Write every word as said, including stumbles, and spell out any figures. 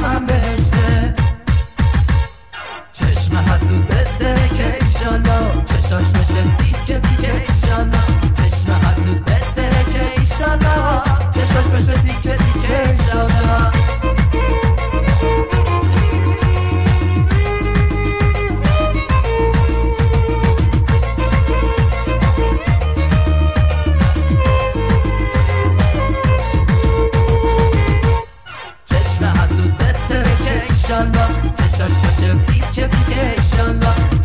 هم بهشته. چشم حسود بترکه ایشالا، چشاش بشه تیکه تیکه ایشالا. چشم حسود بترکه ایشالا، چشاش بشه تیکه تیکه ایشالا. چشم حسود بترکه ایشالا، چشاش بشه تیکه تیکه ایشالا.